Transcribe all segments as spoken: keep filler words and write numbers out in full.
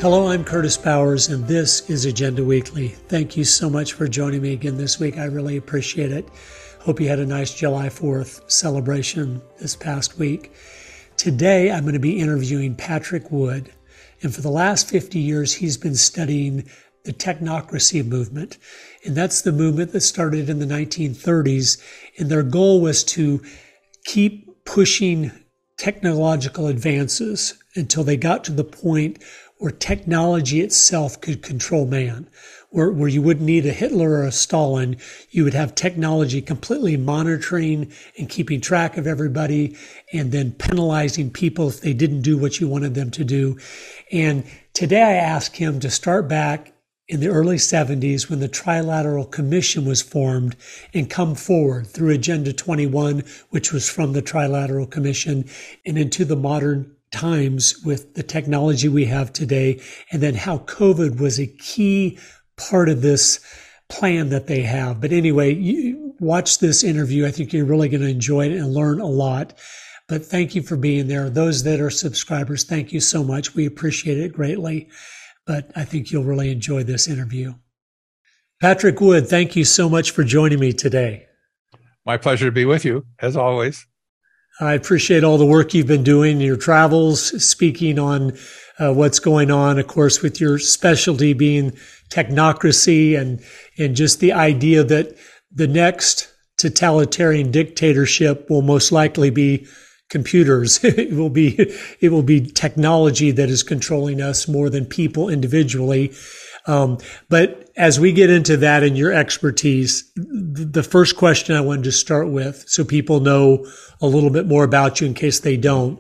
Hello, I'm Curtis Bowers, and this is Agenda Weekly. Thank you so much for joining me again this week. I really appreciate it. Hope you had a nice July fourth celebration this past week. Today, I'm going to be interviewing Patrick Wood. And for the last fifty years, he's been studying the technocracy movement. And that's the movement that started in the nineteen thirties. And their goal was to keep pushing technological advances until they got to the point where technology itself could control man, where, where you wouldn't need a Hitler or a Stalin. You would have technology completely monitoring and keeping track of everybody and then penalizing people if they didn't do what you wanted them to do. And today I asked him to start back in the early seventies when the Trilateral Commission was formed and come forward through Agenda twenty-one, which was from the Trilateral Commission, and into the modern times with the technology we have today, and then how COVID was a key part of this plan that they have. But anyway, you watch this interview. I think you're really going to enjoy it and learn a lot. But thank you for being there. Those that are subscribers, thank you so much. We appreciate it greatly. But I think you'll really enjoy this interview. Patrick Wood, thank you so much for joining me today. My pleasure to be with you, as always. I appreciate all the work you've been doing, your travels, speaking on uh, what's going on, of course, with your specialty being technocracy and, and just the idea that the next totalitarian dictatorship will most likely be computers. It will be, it will be technology that is controlling us more than people individually. Um, but as we get into that and your expertise, the first question I wanted to start with, so people know a little bit more about you in case they don't,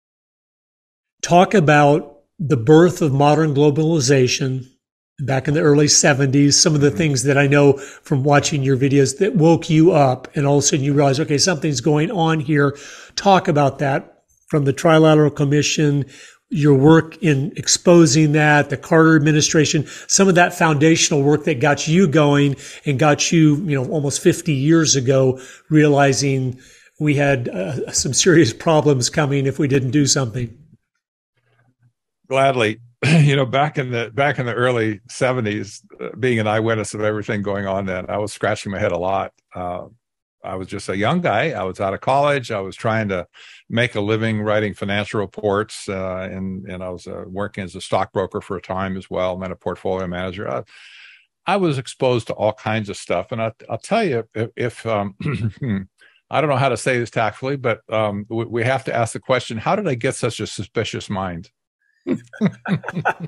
talk about the birth of modern globalization back in the early seventies, some of the things that I know from watching your videos that woke you up and all of a sudden you realize, okay, something's going on here. Talk about that from the Trilateral Commission, your work in exposing that, the Carter administration, some of that foundational work that got you going and got you, you know, almost fifty years ago, realizing we had uh, some serious problems coming if we didn't do something. Gladly. You know, back in the back in the early seventies, uh, being an eyewitness of everything going on then, I was scratching my head a lot. Uh, I was just a young guy. I was out of college. I was trying to make a living writing financial reports, uh, and and I was uh, working as a stockbroker for a time as well, and then a portfolio manager. I, I was exposed to all kinds of stuff, and I, I'll tell you, if, if um, I don't know how to say this tactfully, but um, we, we have to ask the question: how did I get such a suspicious mind? And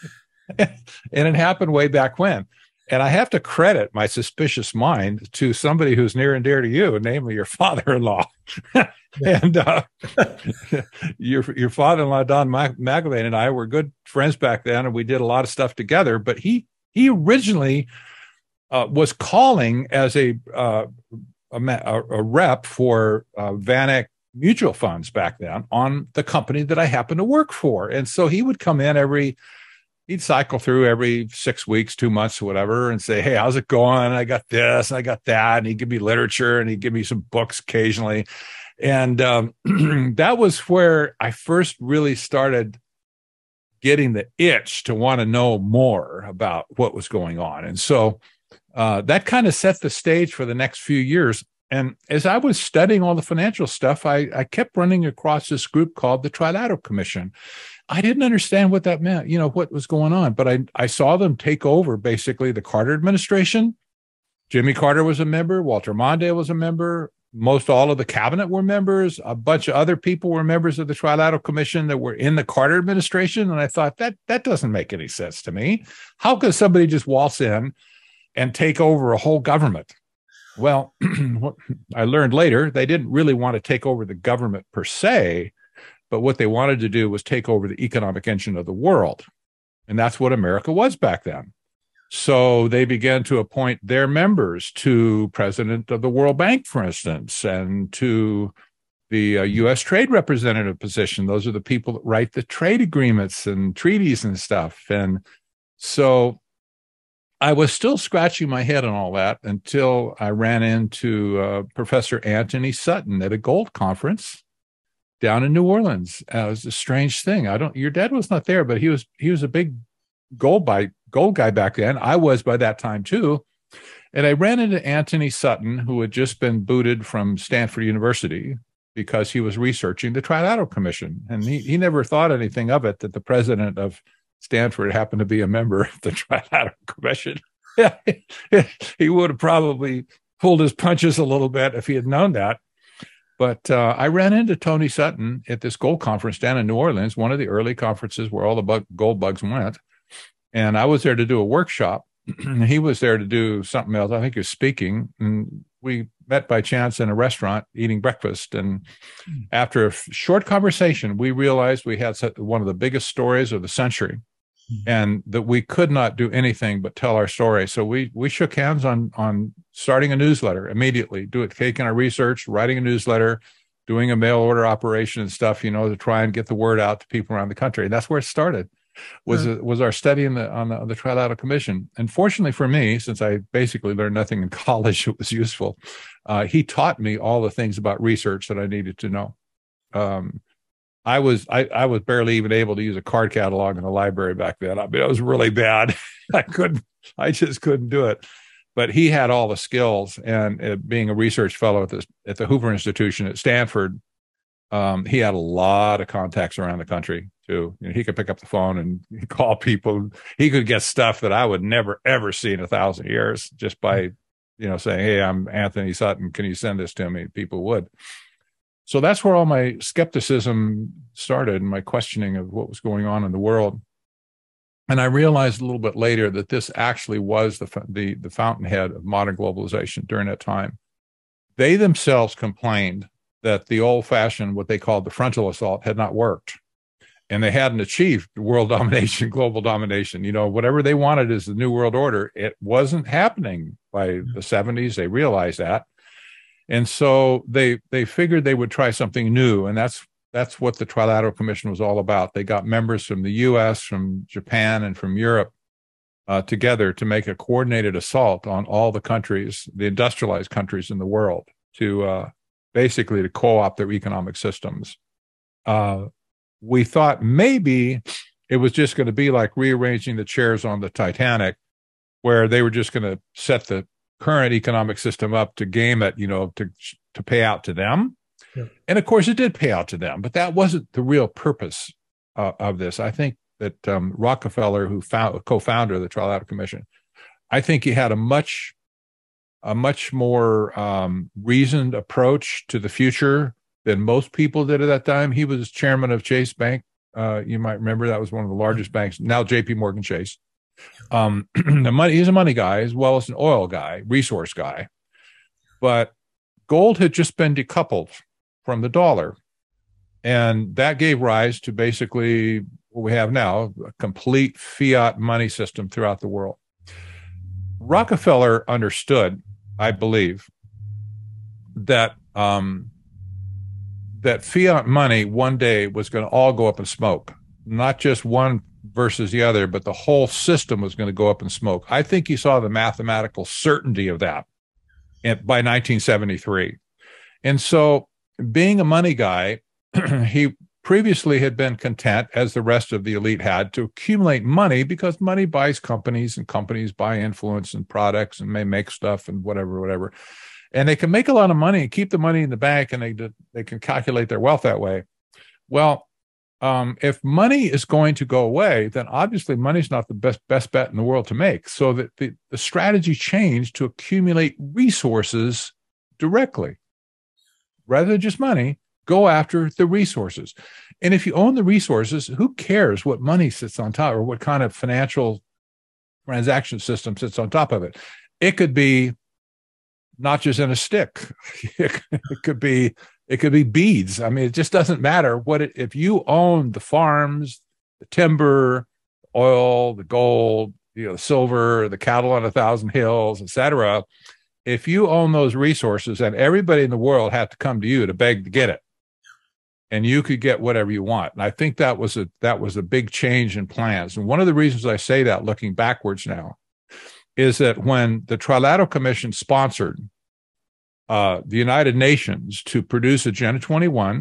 it happened way back when. And I have to credit my suspicious mind to somebody who's near and dear to you, namely your father-in-law. And uh, your your father-in-law, Don Magdalene, and I were good friends back then, and we did a lot of stuff together. But he he originally uh, was calling as a uh, a, a rep for uh, VanEck mutual funds back then on the company that I happened to work for. And so he would come in every He'd cycle through every six weeks, two months, or whatever, and say, "Hey, how's it going? I got this, and I got that." And he'd give me literature, and he'd give me some books occasionally. And um, that was where I first really started getting the itch to want to know more about what was going on. And so uh, that kind of set the stage for the next few years. And as I was studying all the financial stuff, I, I kept running across this group called the Trilateral Commission. I didn't understand what that meant, you know, what was going on, but I, I saw them take over basically the Carter administration. Jimmy Carter was a member. Walter Mondale was a member. Most all of the cabinet were members. A bunch of other people were members of the Trilateral Commission that were in the Carter administration. And I thought that that doesn't make any sense to me. How could somebody just waltz in and take over a whole government? Well, what I learned later, they didn't really want to take over the government per se, but what they wanted to do was take over the economic engine of the world. And that's what America was back then. So they began to appoint their members to president of the World Bank, for instance, and to the uh, U S trade representative position. Those are the people that write the trade agreements and treaties and stuff. And so I was still scratching my head on all that until I ran into uh, Professor Anthony Sutton at a gold conference. down in New Orleans. Uh, it was a strange thing. I don't. Your dad was not there, but he was. He was a big gold by gold guy back then. I was by that time too. And I ran into Anthony Sutton, who had just been booted from Stanford University because he was researching the Trilateral Commission. And he, he never thought anything of it, that the president of Stanford happened to be a member of the Trilateral Commission. He would have probably pulled his punches a little bit if he had known that. But uh, I ran into Tony Sutton at this gold conference down in New Orleans, one of the early conferences where all the bug, gold bugs went. And I was there to do a workshop. He was there to do something else. I think he was speaking. And we met by chance in a restaurant eating breakfast. And after a short conversation, we realized we had one of the biggest stories of the century, and that we could not do anything but tell our story. So we we shook hands on on starting a newsletter immediately, do it, taking our research, writing a newsletter, doing a mail order operation and stuff, you know, to try and get the word out to people around the country. And that's where it started. Was yeah. was our study in the on the, on the Trilateral Commission. And fortunately for me, since I basically learned nothing in college that was useful, uh, he taught me all the things about research that I needed to know. Um, I was I, I was barely even able to use a card catalog in the library back then. I mean, it was really bad. I couldn't. I just couldn't do it. But he had all the skills, and uh, being a research fellow at the at the Hoover Institution at Stanford, um, he had a lot of contacts around the country too. You know, he could pick up the phone and call people. He could get stuff that I would never ever see in a thousand years just by, you know, saying, "Hey, I'm Anthony Sutton. Can you send this to me?" People would. So that's where all my skepticism started, and my questioning of what was going on in the world. And I realized a little bit later that this actually was the the, the fountainhead of modern globalization during that time. They themselves complained that the old-fashioned, what they called the frontal assault, had not worked. And they hadn't achieved world domination, global domination. You know, whatever they wanted as the New World Order, it wasn't happening by the seventies. They realized that. And so they they figured they would try something new. And that's that's what the Trilateral Commission was all about. They got members from the U S, from Japan, and from Europe uh, together to make a coordinated assault on all the countries, the industrialized countries in the world, to uh, basically to co-opt their economic systems. Uh, we thought maybe it was just going to be like rearranging the chairs on the Titanic, where they were just going to set the current economic system up to game it, you know, to to pay out to them. Yeah. And of course, it did pay out to them, but that wasn't the real purpose uh, of this. I think that um, Rockefeller, who found, co-founder of the Trilateral Commission, I think he had a much a much more um, reasoned approach to the future than most people did at that time. He was chairman of Chase Bank. Uh, you might remember that was one of the largest banks, now J P Morgan Chase. Um, the money, he's a money guy as well as an oil guy, resource guy. But gold had just been decoupled from the dollar. And that gave rise to basically what we have now, a complete fiat money system throughout the world. Rockefeller understood, I believe, that um, that fiat money one day was going to all go up in smoke, not just one versus the other, but the whole system was going to go up in smoke. I think he saw the mathematical certainty of that in, by nineteen seventy-three. And so being a money guy, he previously had been content, as the rest of the elite had, to accumulate money because money buys companies, and companies buy influence and products and may make stuff and whatever, whatever. And they can make a lot of money and keep the money in the bank, and they they can calculate their wealth that way. Well, um, if money is going to go away, then obviously money's not the best best bet in the world to make. So that the, the strategy changed to accumulate resources directly. Rather than just money, go after the resources. And if you own the resources, who cares what money sits on top or what kind of financial transaction system sits on top of it? It could be not just in a stick. It could be it could be beads. I mean, it just doesn't matter what it, if you own the farms, the timber, oil, the gold, you know, the silver, the cattle on a thousand hills, et cetera. If you own those resources, and everybody in the world had to come to you to beg to get it, and you could get whatever you want. And I think that was a that was a big change in plans. And one of the reasons I say that, looking backwards now, is that when the Trilateral Commission sponsored uh, the United Nations to produce Agenda twenty-one,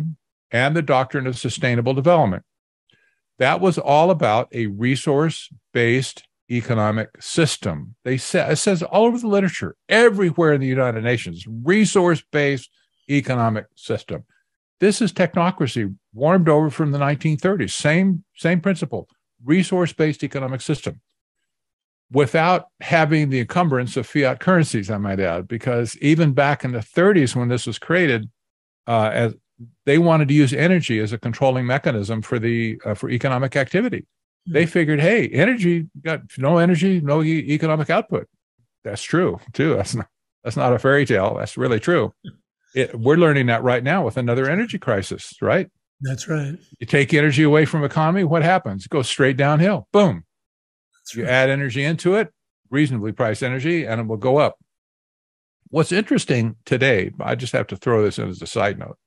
and the doctrine of sustainable development. That was all about a resource-based economic system. They say, it says all over the literature, everywhere in the United Nations, resource-based economic system. This is technocracy warmed over from the nineteen thirties. Same, same principle, resource-based economic system, without having the encumbrance of fiat currencies, I might add, because even back in the thirties when this was created, uh, as they wanted to use energy as a controlling mechanism for the uh, for economic activity. Mm-hmm. They figured, hey, energy got no energy, no e- economic output. That's true too. That's not that's not a fairy tale. That's really true. It, we're learning that right now with another energy crisis, right? That's right. You take energy away from economy, what happens? It goes straight downhill. Boom. That's you right. Add energy into it, reasonably priced energy, and it will go up. What's interesting today, I just have to throw this in as a side note.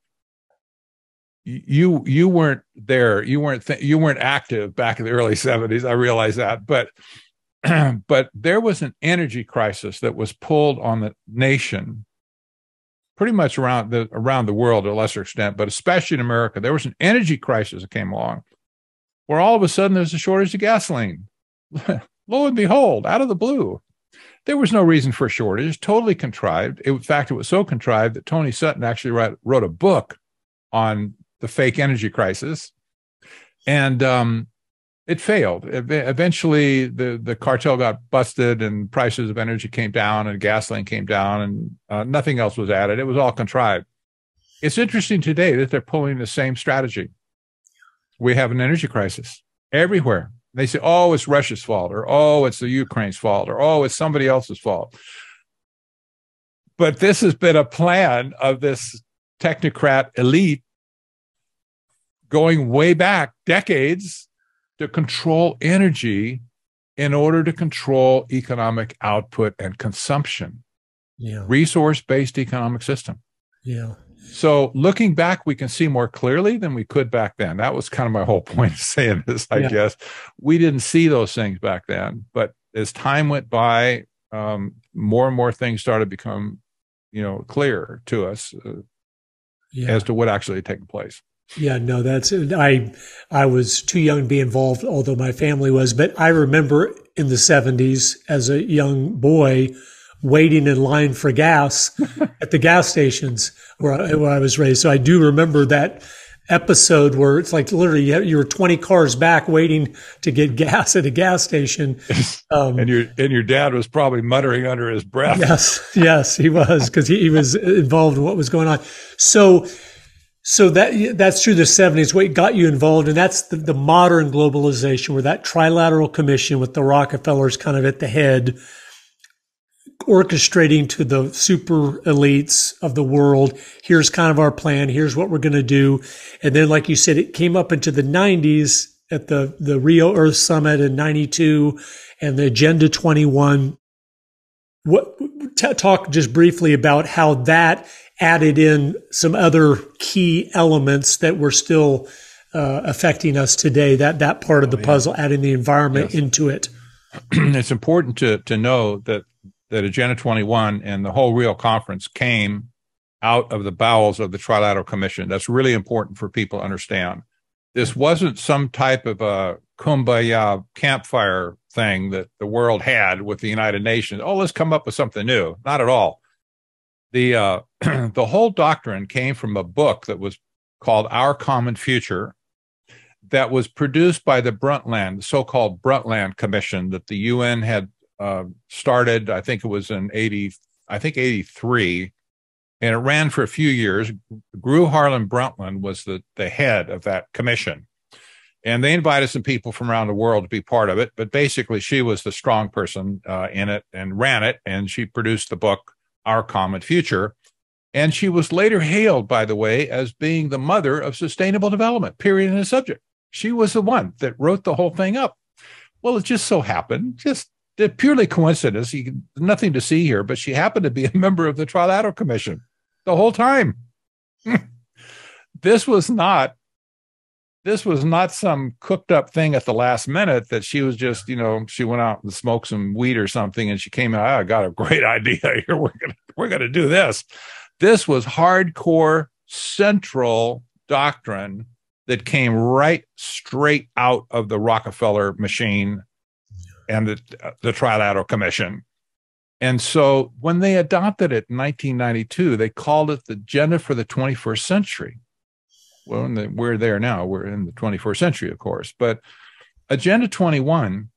You you weren't there, you weren't th- you weren't active back in the early seventies. I realize that, but but there was an energy crisis that was pulled on the nation, pretty much around the around the world to a lesser extent, but especially in America. There was an energy crisis that came along, where all of a sudden there's a shortage of gasoline. Lo and behold, out of the blue, there was no reason for a shortage. Totally contrived. In fact, it was so contrived that Tony Sutton actually wrote, wrote a book on the fake energy crisis, and um, it failed. Eventually, the, the cartel got busted, and prices of energy came down, and gasoline came down, and uh, nothing else was added. It was all contrived. It's interesting today that they're pulling the same strategy. We have an energy crisis everywhere. They say, oh, it's Russia's fault, or oh, it's the Ukraine's fault, or oh, it's somebody else's fault. But this has been a plan of this technocrat elite going way back decades to control energy in order to control economic output and consumption. Yeah. Resource-based economic system. Yeah. So looking back, we can see more clearly than we could back then. That was kind of my whole point of saying this, I yeah. guess. We didn't see those things back then, but as time went by, um, more and more things started to become, you know, clear to us uh, yeah. as to what actually had taken place. Yeah, no, that's, I, I was too young to be involved, although my family was, but I remember in the seventies as a young boy waiting in line for gas at the gas stations where I, where I was raised. So I do remember that episode where it's like literally you were twenty cars back waiting to get gas at a gas station. Um, and your and your dad was probably muttering under his breath. Yes, yes, he was, because he, he was involved in what was going on. So So that that's through the seventies, what got you involved, and that's the, the modern globalization, where that trilateral commission with the Rockefellers kind of at the head, orchestrating to the super elites of the world, here's kind of our plan, here's what we're going to do. And then, like you said, it came up into the nineties at the, the Rio Earth Summit in ninety-two and the Agenda twenty-one. What, t- talk just briefly about how that added in some other key elements that were still uh, affecting us today, that that part of the oh, yeah. puzzle, adding the environment yes. into it. It's important to to know that, that Agenda twenty-one and the whole Rio conference came out of the bowels of the Trilateral Commission. That's really important for people to understand. This wasn't some type of a kumbaya campfire thing that the world had with the United Nations. Oh, let's come up with something new. Not at all. The uh, the whole doctrine came from a book that was called Our Common Future, that was produced by the Brundtland, the so-called Brundtland Commission that the U N had uh, started. I think it was in eighty, I think eighty-three, and it ran for a few years. Gru Harlem Brundtland was the the head of that commission, and they invited some people from around the world to be part of it. But basically, she was the strong person uh, in it and ran it, and she produced the book Our Common Future. And she was later hailed, by the way, as being the mother of sustainable development, period, in the subject. She was the one that wrote the whole thing up. Well, it just so happened, just purely coincidence, you, nothing to see here, but she happened to be a member of the Trilateral Commission the whole time. This was not, this was not some cooked up thing at the last minute that she was just, you know, she went out and smoked some weed or something and she came out, oh, I got a great idea here. We're going to, we're going to do this. This was hardcore central doctrine that came right straight out of the Rockefeller machine and the, the Trilateral Commission. And so when they adopted it in nineteen ninety-two, they called it the Agenda for the twenty-first Century. Well, the, we're there now. We're in the twenty-first century, of course. But Agenda twenty-one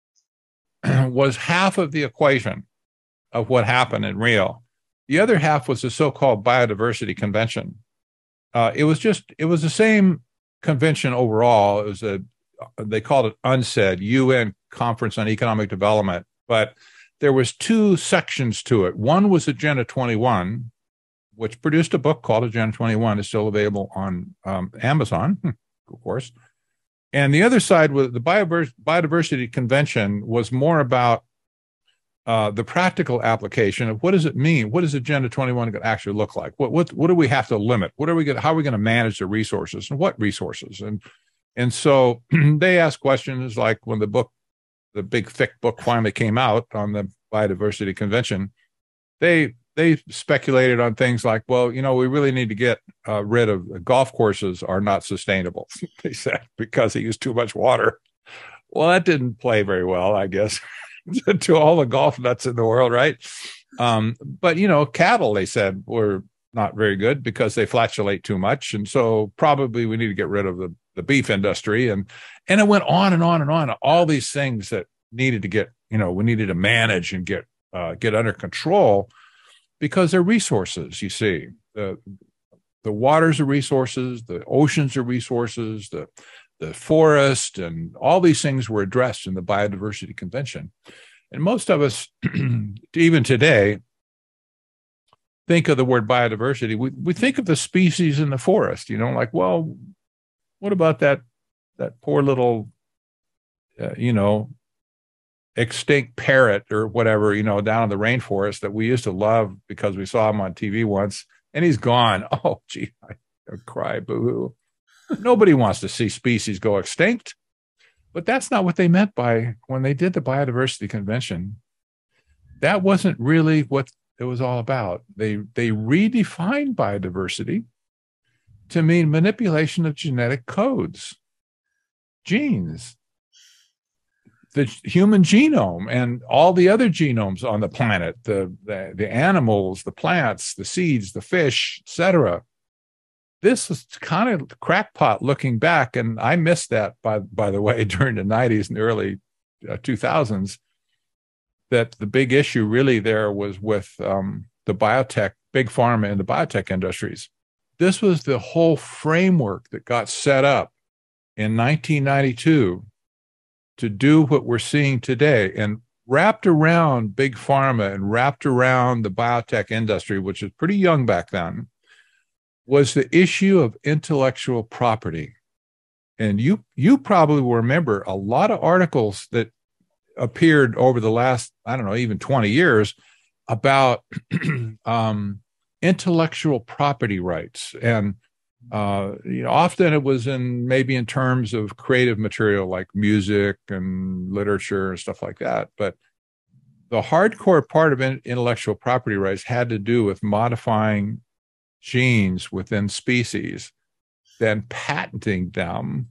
was half of the equation of what happened in Rio. The other half was the so-called Biodiversity Convention. Uh, it was just, it was the same convention overall. It was a, they called it UNCED, U N Conference on Economic Development, but there was two sections to it. One was Agenda twenty-one, which produced a book called Agenda twenty-one. It's still available on um, Amazon, of course. And the other side was the Biodiversity Convention was more about uh, the practical application of what does it mean? What does Agenda twenty-one going to actually look like? What what what do we have to limit? What are we going? How are we going to manage the resources and what resources? And and so they asked questions like when the book, the big thick book finally came out on the Biodiversity Convention, they they speculated on things like, well, you know, we really need to get uh, rid of golf courses are not sustainable, they said, because they use too much water. Well, that didn't play very well, I guess, to all the golf nuts in the world, right? Um, but, you know, cattle, they said, were not very good because they flatulate too much. And so probably we need to get rid of the, the beef industry. And, and it went on and on and on, all these things that needed to get, you know, we needed to manage and get, uh, get under control because they're resources, you see. The, the waters are resources, the oceans are resources, the, the forest, and all these things were addressed in the Biodiversity Convention. And most of us, even today, think of the word biodiversity. We, we think of the species in the forest, you know, like, well, what about that, that poor little, uh, you know, extinct parrot or whatever, you know, down in the rainforest that we used to love because we saw him on T V once and he's gone. Oh, gee, I, I cry, boo-hoo. Nobody wants to see species go extinct, but that's not what they meant by when they did the Biodiversity Convention. That wasn't really what it was all about. They, they redefined biodiversity to mean manipulation of genetic codes, genes, the human genome and all the other genomes on the planet, the, the, the animals, the plants, the seeds, the fish, et cetera. This was kind of crackpot looking back. And I missed that, by, by the way, during the nineties and the early uh, two thousands, that the big issue really there was with um, the biotech, big pharma and the biotech industries. This was the whole framework that got set up in nineteen ninety-two to do what we're seeing today, and wrapped around big pharma and wrapped around the biotech industry, which was pretty young back then, was the issue of intellectual property. And you you probably will remember a lot of articles that appeared over the last, I don't know, even twenty years about um, intellectual property rights. And Uh, you know, often it was in maybe in terms of creative material like music and literature and stuff like that. But the hardcore part of in, intellectual property rights had to do with modifying genes within species, then patenting them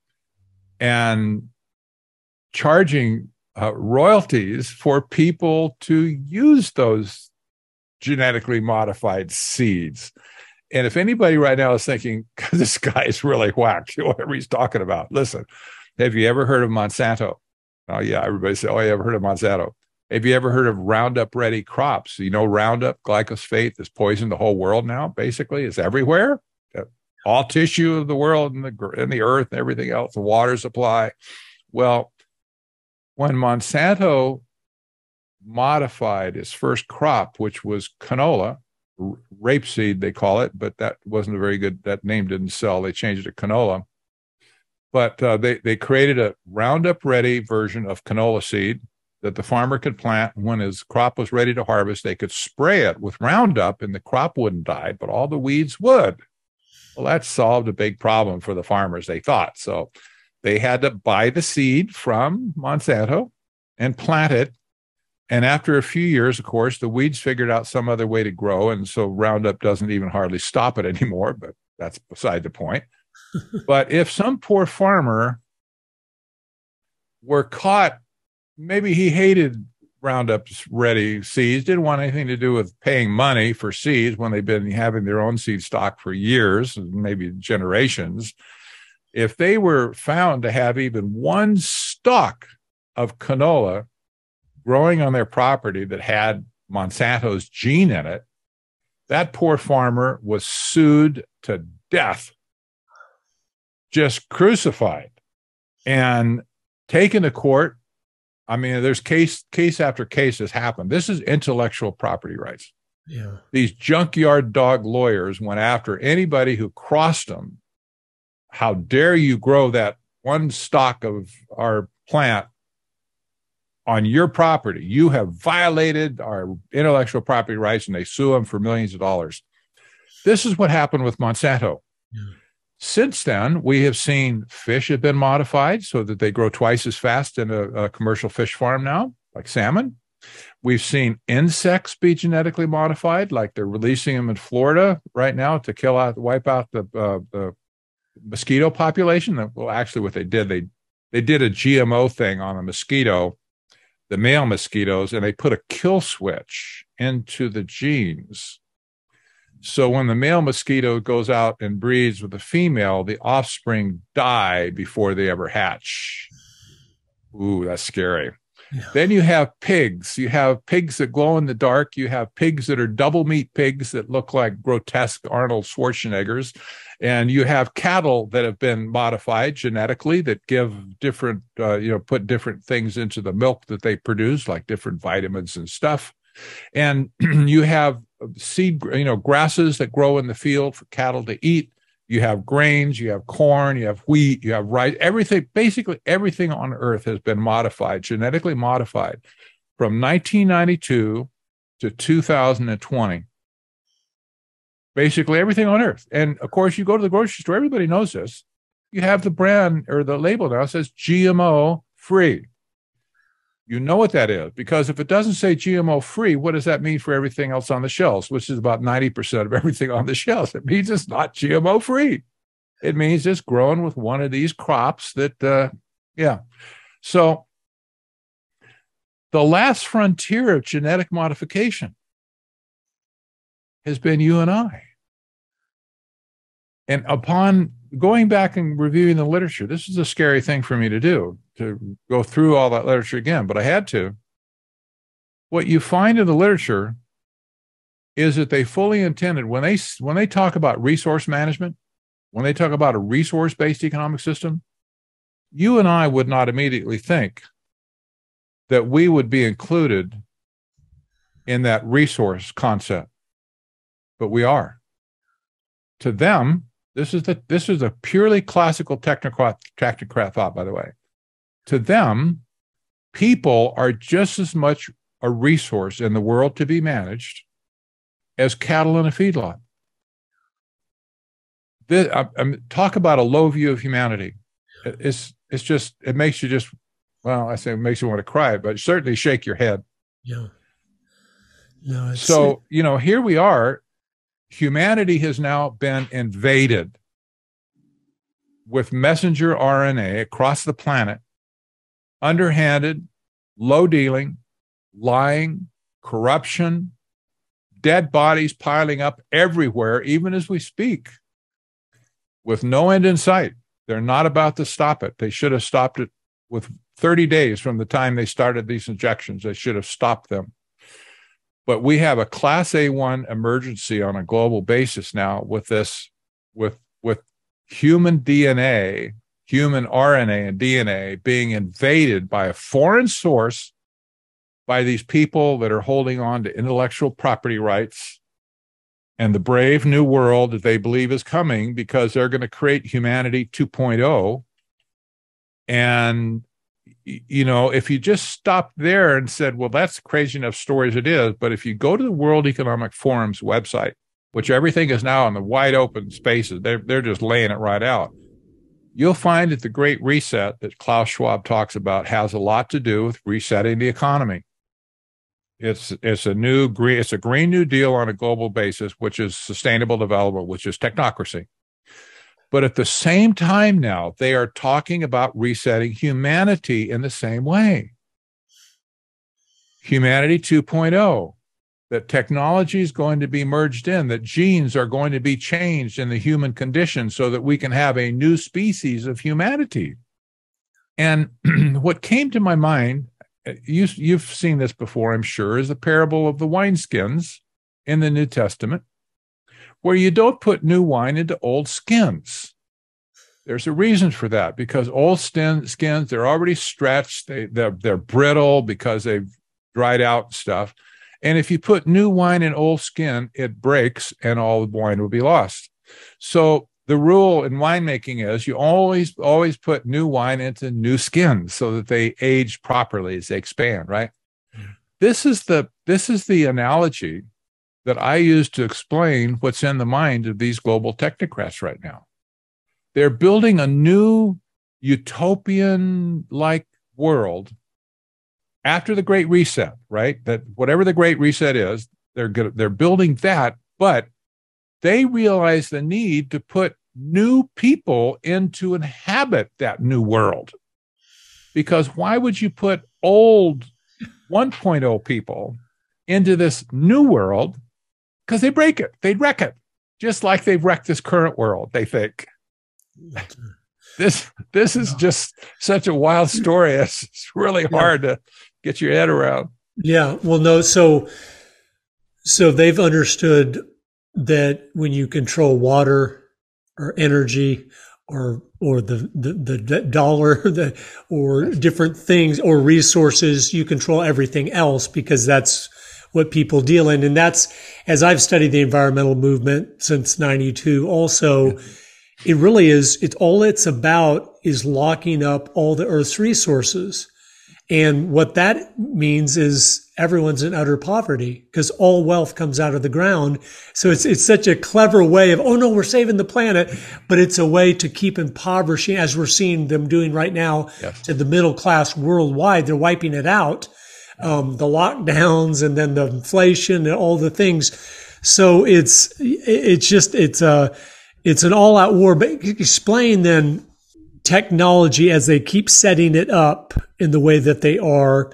and charging uh, royalties for people to use those genetically modified seeds. And if anybody right now is thinking, this guy is really whacked, whatever he's talking about, listen, have you ever heard of Monsanto? Oh, yeah, everybody says, oh, you ever heard of Monsanto? Have you ever heard of Roundup Ready crops? You know, Roundup, glyphosate, has poisoned the whole world now, basically. It's everywhere. All tissue of the world and the, and the earth and everything else, the water supply. Well, when Monsanto modified its first crop, which was canola, rapeseed, they call it, but that wasn't a very good, that name didn't sell. They changed it to canola. But uh, they, they created a Roundup Ready version of canola seed that the farmer could plant. When his crop was ready to harvest, they could spray it with Roundup and the crop wouldn't die, but all the weeds would. Well, that solved a big problem for the farmers, they thought. So they had to buy the seed from Monsanto and plant it. And after a few years, of course, the weeds figured out some other way to grow. And so Roundup doesn't even hardly stop it anymore. But That's beside the point. But if some poor farmer were caught, maybe he hated Roundup Ready seeds, didn't want anything to do with paying money for seeds when they've been having their own seed stock for years, maybe generations. If they were found to have even one stalk of canola growing on their property that had Monsanto's gene in it, that poor farmer was sued to death, just crucified and taken to court. I mean, there's case case after case has happened. This is intellectual property rights. Yeah. These junkyard dog lawyers went after anybody who crossed them. How dare you grow that one stalk of our plant on your property? You have violated our intellectual property rights, and they sue them for millions of dollars. This is what happened with Monsanto. Yeah. Since then, we have seen fish have been modified so that they grow twice as fast in a, a commercial fish farm now, like salmon. We've seen insects be genetically modified, like they're releasing them in Florida right now to kill out, wipe out the, uh, the mosquito population. Well, actually, what they did, they they did a G M O thing on a mosquito, the male mosquitoes, and they put a kill switch into the genes. So when the male mosquito goes out and breeds with the female, the offspring die before they ever hatch. Ooh, that's scary. Yeah. Then you have pigs. You have pigs that glow in the dark. You have pigs that are double meat pigs that look like grotesque Arnold Schwarzeneggers. And you have cattle that have been modified genetically that give different, uh, you know, put different things into the milk that they produce, like different vitamins and stuff. And you have seed, you know, grasses that grow in the field for cattle to eat. You have grains, you have corn, you have wheat, you have rice. Everything, basically everything on earth has been modified, genetically modified from nineteen ninety-two to two thousand twenty. Basically everything on earth. And of course, you go to the grocery store, everybody knows this. You have the brand or the label now says G M O free. You know what that is, because if it doesn't say G M O free, what does that mean for everything else on the shelves, which is about ninety percent of everything on the shelves? It means it's not G M O free. It means it's grown with one of these crops that, uh, yeah. So the last frontier of genetic modification has been you and I. And upon going back and reviewing the literature, this is a scary thing for me to do, to go through all that literature again, but I had to. What you find in the literature is that they fully intended, when they when they talk about resource management, when they talk about a resource-based economic system, you and I would not immediately think that we would be included in that resource concept, but we are. To them, this is the this is a purely classical technocrat technocrat thought, by the way. To them, people are just as much a resource in the world to be managed as cattle in a feedlot. This, I, I talk about a low view of humanity. It's it's just it makes you just well, I say it makes you want to cry, but certainly shake your head. Yeah. No. It's, so you know, here we are. Humanity has now been invaded with messenger R N A across the planet, underhanded, low dealing, lying, corruption, dead bodies piling up everywhere, even as we speak, with no end in sight. They're not about to stop it. They should have stopped it with thirty days from the time they started these injections. They should have stopped them. But we have a class A one emergency on a global basis now with this, with, with human D N A, human R N A and D N A being invaded by a foreign source, by these people that are holding on to intellectual property rights and the brave new world that they believe is coming, because they're going to create humanity two point oh. And you know, if you just stopped there and said, well, that's crazy enough story as it is, but if you go to the World Economic Forum's website, which everything is now in the wide open spaces, they're, they're just laying it right out, you'll find that the Great Reset that Klaus Schwab talks about has a lot to do with resetting the economy. It's, it's a new green, it's a Green New Deal on a global basis, which is sustainable development, which is technocracy. But at the same time now, they are talking about resetting humanity in the same way. Humanity two point oh, that technology is going to be merged in, that genes are going to be changed in the human condition so that we can have a new species of humanity. And what came to my mind, you, you've seen this before, I'm sure, is the parable of the wineskins in the New Testament, where you don't put new wine into old skins. There's a reason for that, because old skins, they're already stretched, they, they're, they're brittle because they've dried out stuff. And if you put new wine in old skin, it breaks and all the wine will be lost. So the rule in winemaking is you always, always put new wine into new skins so that they age properly as they expand, right? Mm-hmm. This is the, this is the analogy that I use to explain what's in the mind of these global technocrats right now. They're building a new utopian-like world after the Great Reset, right? That whatever the Great Reset is, they're good, they're building that, but they realize the need to put new people in to inhabit that new world. Because why would you put old one point oh people into this new world? Because they break it, they'd wreck it, just like they've wrecked this current world, they think. This this is just such a wild story. It's, it's really hard to get your head around. Yeah, well, no, so so they've understood that when you control water or energy or or the the, the dollar the, or different things or resources, you control everything else, because that's what people deal in. And that's, as I've studied the environmental movement since ninety-two also, it really is, it's all it's about is locking up all the Earth's resources. And what that means is everyone's in utter poverty, because all wealth comes out of the ground. So it's, it's such a clever way of, oh no, we're saving the planet, but it's a way to keep impoverishing, as we're seeing them doing right now, yes, to the middle class worldwide. They're wiping it out. Um, the lockdowns and then the inflation and all the things. So it's, it's just, it's a, it's an all out war. But explain then technology as they keep setting it up in the way that they are,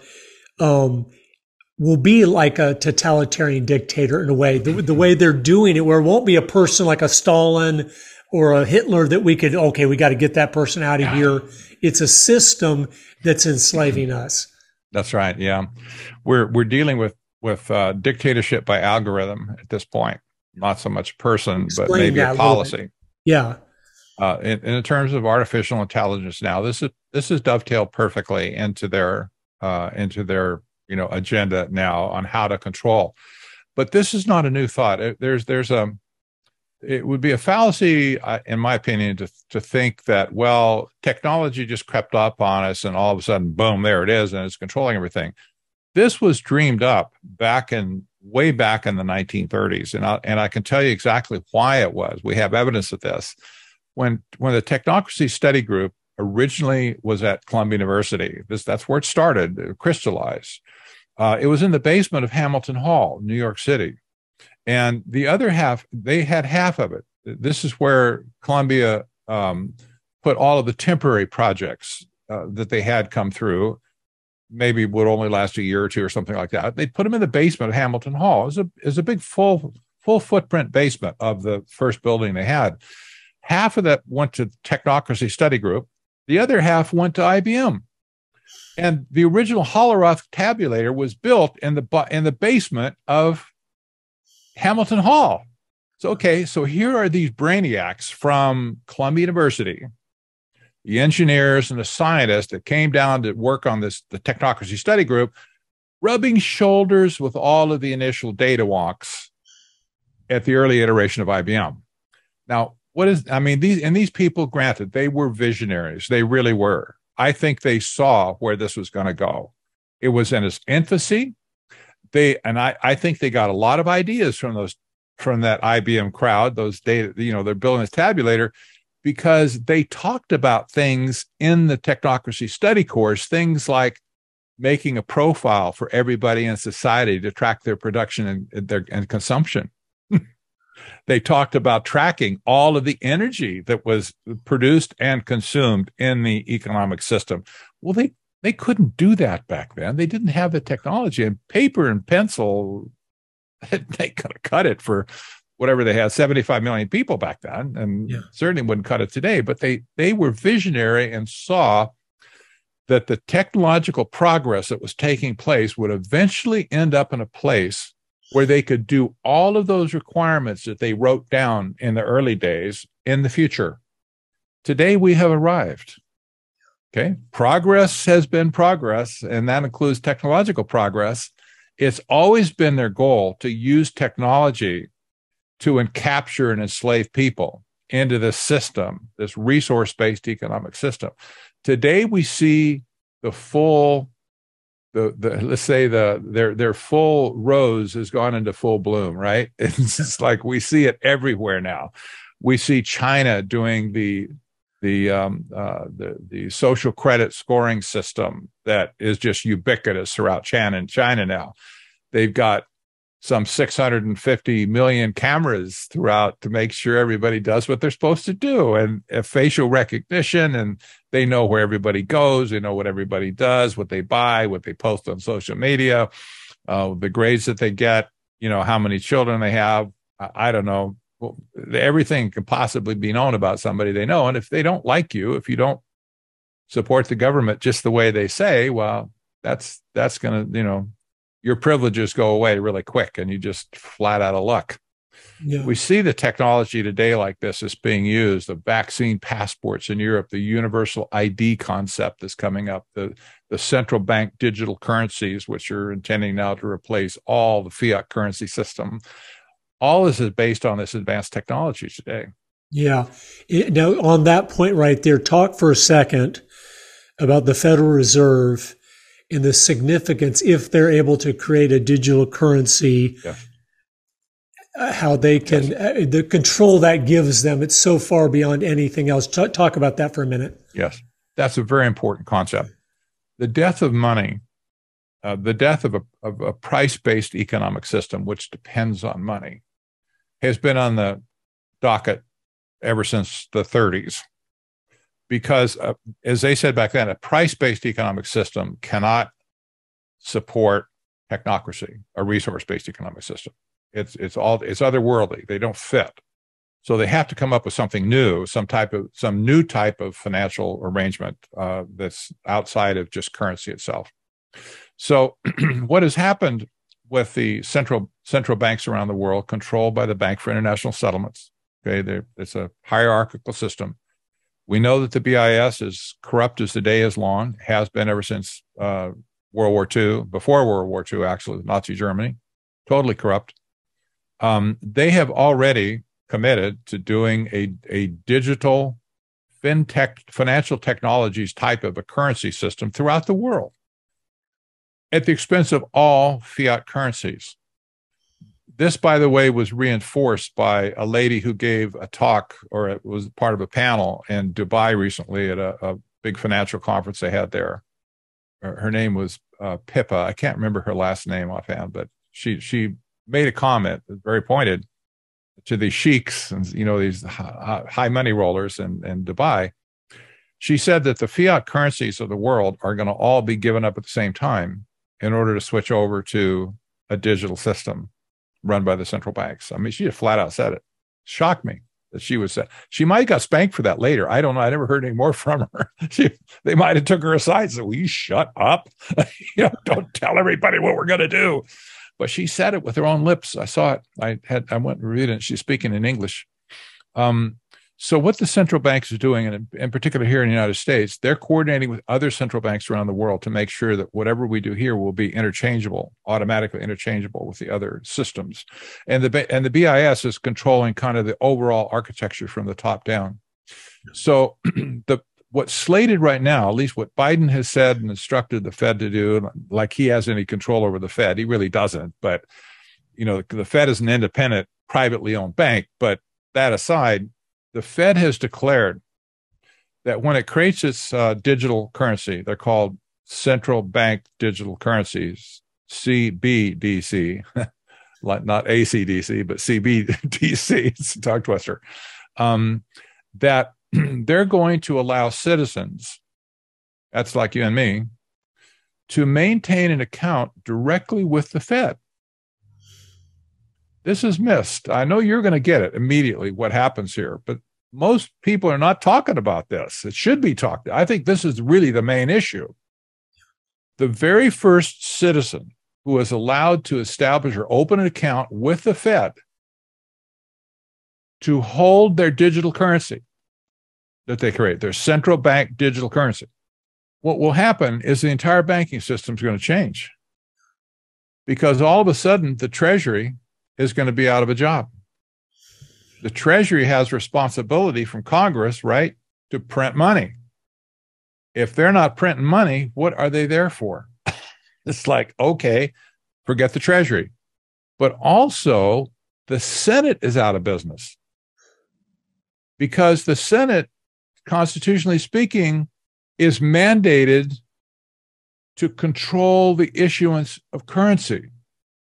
um, will be like a totalitarian dictator in a way, the, the way they're doing it, where it won't be a person like a Stalin or a Hitler that we could, okay, we got to get that person out of here. It's a system that's enslaving us. That's right. Yeah, we're we're dealing with with uh, dictatorship by algorithm at this point. Not so much person, Explain but maybe a policy. Yeah. Uh, in, in terms of artificial intelligence, now this is this is dovetailed perfectly into their uh, into their you know agenda now on how to control. But this is not a new thought. It, there's there's a it would be a fallacy, uh, in my opinion, to to think that, well, technology just crept up on us and all of a sudden, boom, there it is, and it's controlling everything. This was dreamed up back in way back in the nineteen thirties, and I, and I can tell you exactly why it was. We have evidence of this. When when the Technocracy Study Group originally was at Columbia University, this that's where it started, it crystallized. Uh, it was in the basement of Hamilton Hall, New York City. And the other half, they had half of it. This is where Columbia um, put all of the temporary projects uh, that they had come through, maybe would only last a year or two or something like that. They put them in the basement of Hamilton Hall. It was a, it was a big full, full footprint basement of the first building they had. Half of that went to Technocracy Study Group. The other half went to I B M. And the original Holleroth tabulator was built in the in the basement of Hamilton Hall. So, okay, so here are these brainiacs from Columbia University, the engineers and the scientists that came down to work on this, the Technocracy Study Group, rubbing shoulders with all of the initial data wonks at the early iteration of I B M. Now, what is, I mean, these, and these people, granted, they were visionaries. They really were. I think they saw where this was going to go. It was in its infancy. They, and I, I think they got a lot of ideas from those, from that I B M crowd, those data, you know, they're building this tabulator because they talked about things in the Technocracy Study course, things like making a profile for everybody in society to track their production and, and their and consumption. They talked about tracking all of the energy that was produced and consumed in the economic system. Well, they, they couldn't do that back then. They didn't have the technology, and paper and pencil, they could have cut it for whatever they had, seventy-five million people back then, and yeah. certainly wouldn't cut it today. But they, they were visionary and saw that the technological progress that was taking place would eventually end up in a place where they could do all of those requirements that they wrote down in the early days in the future. Today, we have arrived. Okay. Progress has been progress, and that includes technological progress. It's always been their goal to use technology to capture and enslave people into this system, this resource-based economic system. Today, we see the full The, the let's say the their their full rose has gone into full bloom, right? It's just like we see it everywhere now. We see China doing the the um uh the the social credit scoring system that is just ubiquitous throughout China China now. They've got some six hundred fifty million cameras throughout to make sure everybody does what they're supposed to do, and uh, facial recognition, and they know where everybody goes. They know what everybody does, what they buy, what they post on social media, uh, the grades that they get, you know, how many children they have. I, I don't know. Well, everything can possibly be known about somebody they know. And if they don't like you, if you don't support the government just the way they say, well, that's, that's going to, you know, your privileges go away really quick and you just flat out of luck. Yeah. We see the technology today like this is being used, the vaccine passports in Europe, the universal I D concept is coming up, the, the central bank digital currencies, which are intending now to replace all the fiat currency system. All this is based on this advanced technology today. Yeah. It, now, on that point right there, talk for a second about the Federal Reserve and the significance, if they're able to create a digital currency, yeah. uh, how they can, yes. uh, the control that gives them, it's so far beyond anything else. T- talk about that for a minute. Yes, that's a very important concept. The death of money, uh, the death of a, of a price-based economic system, which depends on money, has been on the docket ever since the thirties. Because, uh, as they said back then, a price-based economic system cannot support technocracy, a resource-based economic system. It's it's all it's otherworldly. They don't fit. So they have to come up with something new, some type of some new type of financial arrangement uh, that's outside of just currency itself. So, what has happened with the central central banks around the world, controlled by the Bank for International Settlements? Okay, it's a hierarchical system. We know that the B I S is corrupt as the day is long, has been ever since uh, World War Two, before World War Two, actually, Nazi Germany, totally corrupt. Um, they have already committed to doing a, a digital fintech, financial technologies type of a currency system throughout the world at the expense of all fiat currencies. This, by the way, was reinforced by a lady who gave a talk, or it was part of a panel in Dubai recently at a, a big financial conference they had there. Her name was uh, Pippa. I can't remember her last name offhand, but she she made a comment, very pointed, to the sheiks and, you know, these high, high money rollers in, in Dubai. She said that the fiat currencies of the world are going to all be given up at the same time in order to switch over to a digital system run by the central banks. I mean, she just flat out said it. Shocked me that she was said. She might have got spanked for that later. I don't know. I never heard any more from her. She, they might have took her aside and said, will you shut up? You know, don't tell everybody what we're going to do. But she said it with her own lips. I saw it. I had. I went and read it. She's speaking in English. Um, so what the central banks are doing, and in particular here in the United States, they're coordinating with other central banks around the world to make sure that whatever we do here will be interchangeable, automatically interchangeable with the other systems. And the and the B I S is controlling kind of the overall architecture from the top down. So the what's slated right now, at least what Biden has said and instructed the Fed to do, like he has any control over the Fed, he really doesn't. But, you know, the Fed is an independent, privately owned bank. But that aside, the Fed has declared that when it creates its uh, digital currency, they're called central bank digital currencies, C B D C. like not A C D C, but C B D C, it's a tongue twister, um, that they're going to allow citizens, that's like you and me, to maintain an account directly with the Fed. This is missed. I know you're going to get it immediately, what happens here, but most people are not talking about this. It should be talked. I think this is really the main issue. The very first citizen who was allowed to establish or open an account with the Fed to hold their digital currency that they create, their central bank digital currency, what will happen is the entire banking system is going to change, because all of a sudden the Treasury is going to be out of a job. The Treasury has responsibility from Congress, right, to print money. If they're not printing money, what are they there for? It's like, okay, forget the Treasury. But also, the Senate is out of business, because the Senate, constitutionally speaking, is mandated to control the issuance of currency.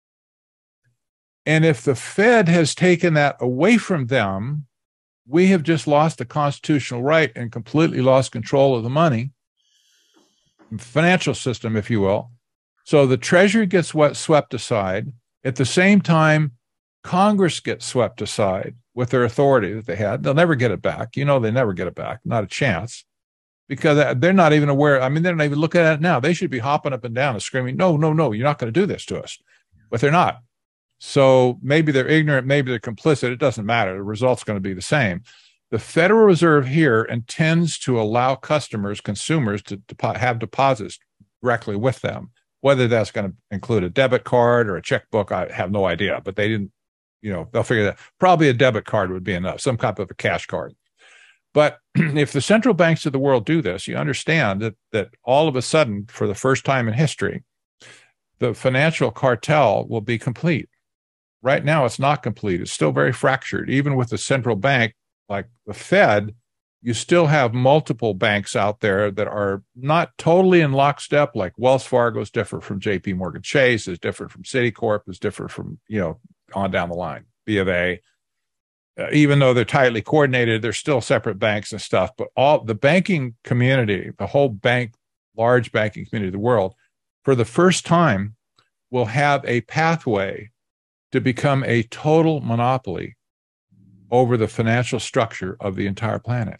And if the Fed has taken that away from them, we have just lost the constitutional right and completely lost control of the money, financial system, if you will. So the Treasury gets swept aside. At the same time, Congress gets swept aside with their authority that they had. They'll never get it back. You know, they never get it back. Not a chance. Because they're not even aware. I mean, they're not even looking at it now. They should be hopping up and down and screaming, no, no, no, you're not going to do this to us. But they're not. So maybe they're ignorant, maybe they're complicit. It doesn't matter. The result's going to be the same. The Federal Reserve here intends to allow customers, consumers, to depo- have deposits directly with them. Whether that's going to include a debit card or a checkbook, I have no idea. But they didn't, you know, they'll figure that. Probably a debit card would be enough, some type of a cash card. But if the central banks of the world do this, you understand that that all of a sudden, for the first time in history, the financial cartel will be complete. Right now, it's not complete. It's still very fractured. Even with the central bank, like the Fed, you still have multiple banks out there that are not totally in lockstep. Like Wells Fargo is different from J P Morgan Chase, is different from Citicorp, is different from, you know, on down the line, B of A. Uh, even though they're tightly coordinated, they're still separate banks and stuff. But all the banking community, the whole bank, large banking community of the world, for the first time, will have a pathway to become a total monopoly over the financial structure of the entire planet.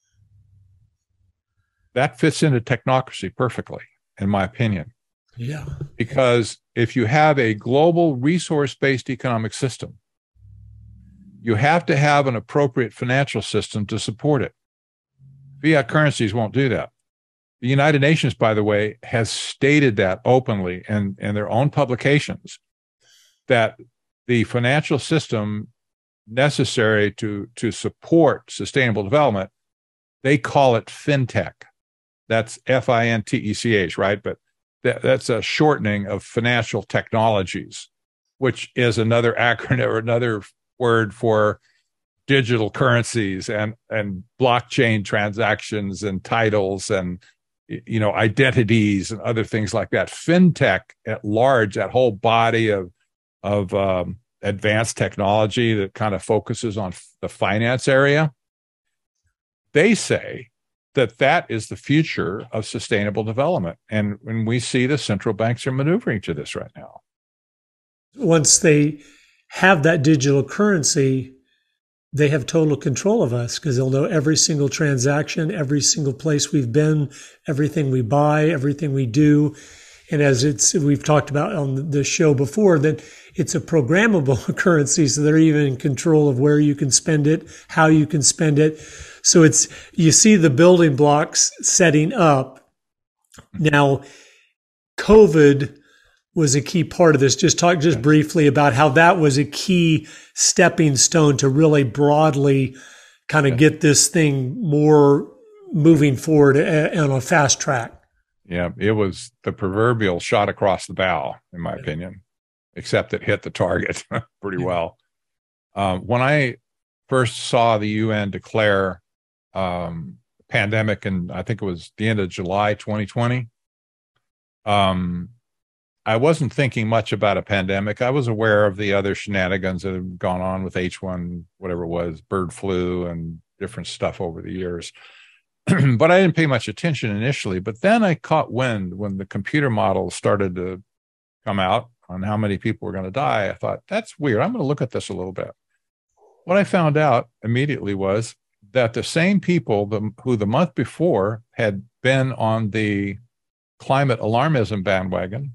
That fits into technocracy perfectly, in my opinion. Yeah. Because if you have a global resource-based economic system, you have to have an appropriate financial system to support it. Fiat currencies won't do that. The United Nations, by the way, has stated that openly in, in their own publications, that the financial system necessary to, to support sustainable development, they call it fintech. That's F I N T E C H, right? But that, that's a shortening of financial technologies, which is another acronym or another word for digital currencies and, and blockchain transactions and titles and, you know, identities and other things like that. Fintech at large, that whole body of, of um, advanced technology that kind of focuses on f- the finance area, they say that that is the future of sustainable development. And when we see the central banks are maneuvering to this right now. Once they have that digital currency, they have total control of us, because they'll know every single transaction, every single place we've been, everything we buy, everything we do. And as it's, we've talked about on the show before, that it's a programmable currency. So they're even in control of where you can spend it, how you can spend it. So it's, you see the building blocks setting up. Now, COVID was a key part of this. Just talk just briefly about how that was a key stepping stone to really broadly kind of get this thing more moving forward on a fast track. Yeah, it was the proverbial shot across the bow, in my yeah. opinion, except it hit the target pretty yeah. well. Um, when I first saw the U N declare um, pandemic, and I think it was the end of July twenty twenty, um, I wasn't thinking much about a pandemic. I was aware of the other shenanigans that have gone on with H one, whatever it was, bird flu and different stuff over the years. But I didn't pay much attention initially. But then I caught wind when the computer models started to come out on how many people were going to die. I thought, that's weird. I'm going to look at this a little bit. What I found out immediately was that the same people the, who the month before had been on the climate alarmism bandwagon